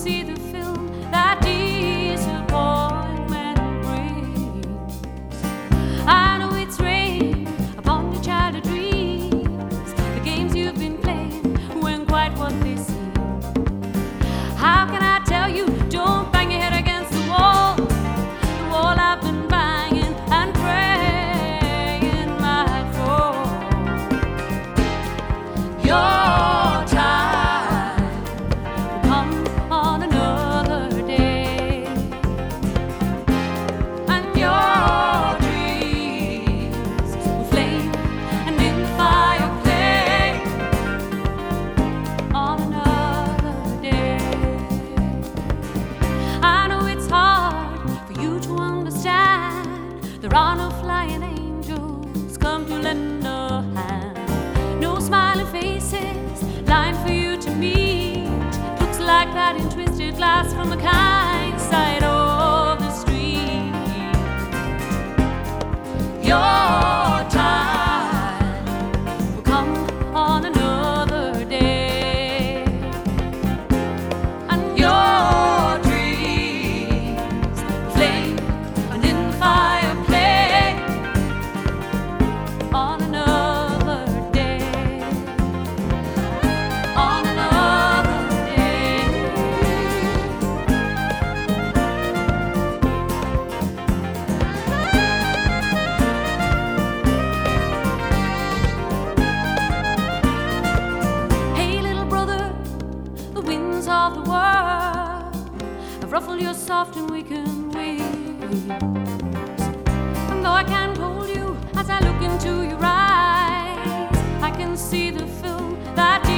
see the film that disappointment brings. I know it's rain upon your childhood dreams. The games you've been playing weren't quite what they seem. How can I tell you, don't bang your head against the wall I've been banging and praying might fall. Your time will come on another day, and your dreams will flame and in fireplace on another day. I know it's hard for you to understand. There are no flying angels come to lend a hand. No smiling faces lying for you to meet. Looks like that in twisted glass from the kind side of the street. Your time will come on another day, and your dreams flame and in the fireplace on another day, on another day. Hey little brother, the winds of the world have ruffled your soft and weakened wings. And though I can't hold you as I look into your eyes, I can see the film that